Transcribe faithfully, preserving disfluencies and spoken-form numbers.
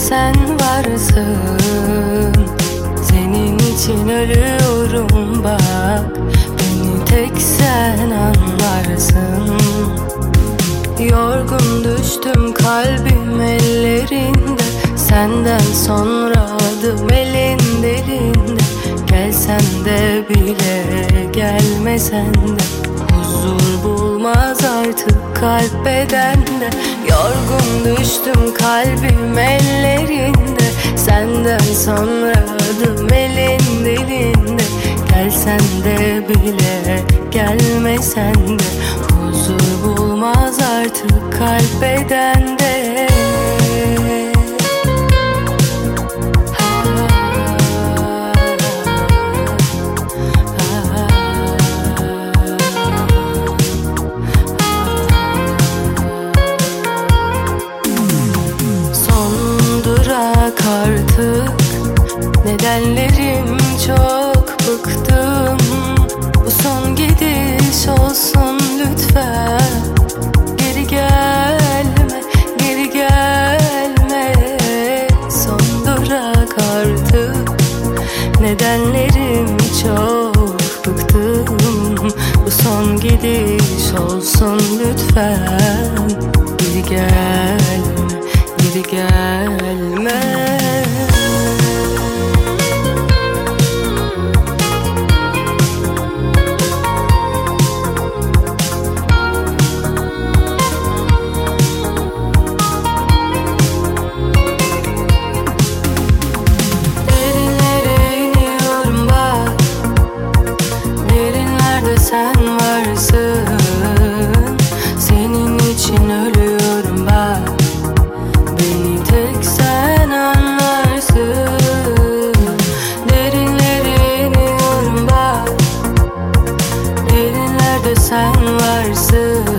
sen varsın. Senin için ölüyorum bak, beni tek sen anlarsın. Yorgun düştüm kalbim ellerinde, senden sonra adım elin delinde. Gelsen de bile gelmesen de huzur bulmaz artık kalp bedende. Yorgun düştüm kalbim ellerinde, senden sonra adım elin dilinde. Gelsen de bile gelmesen de huzur bulmaz artık kalp bedende. Artık nedenlerim çok, bıktım. Bu son gidiş olsun lütfen. Geri gelme, geri gelme. Son durak artık. Nedenlerim çok, bıktım. Bu son gidiş olsun lütfen. Geri gelme, geri gelme. Sen varsın, senin için ölüyorum bak, beni tek sen anlarsın. Derinlere iniyorum bak, derinlerde sen varsın.